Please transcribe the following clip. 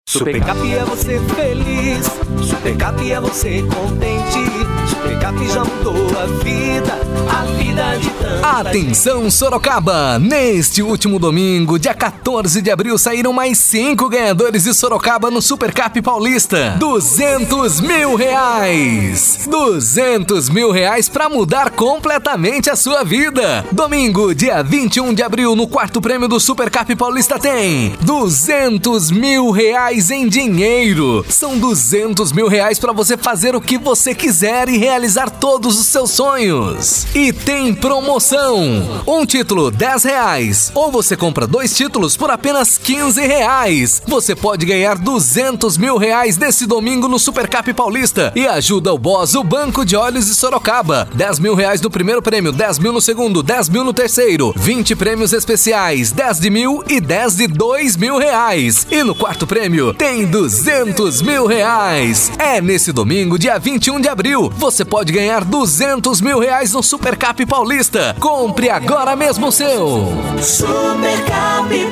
Supercap é você feliz, Supercap é você contente, Supercap já mudou a vida de tanta Atenção Sorocaba! Neste último domingo, dia 14 de abril, saíram mais 5 ganhadores de Sorocaba no Supercap Paulista. R$200 mil! R$200 mil pra mudar completamente a sua vida. Domingo, dia 21 de abril, no quarto prêmio do Supercap Paulista tem R$200 mil em dinheiro. São R$200 mil para você fazer o que você quiser e realizar todos os seus sonhos. E tem promoção. Um título R$10. Ou você compra 2 títulos por apenas R$15. Você pode ganhar R$200 mil nesse domingo no Supercap Paulista. E ajuda o Boss, o Banco de Olhos de Sorocaba. R$10 mil no primeiro prêmio, 10 mil no segundo, 10 mil no terceiro. 20 prêmios especiais, 10 de R$1.000 e 10 de R$2 mil. E no quarto prêmio tem R$200 mil. É nesse domingo, dia 21 de abril. Você pode ganhar R$200 mil no Supercap Paulista. Compre agora mesmo o seu. Supercap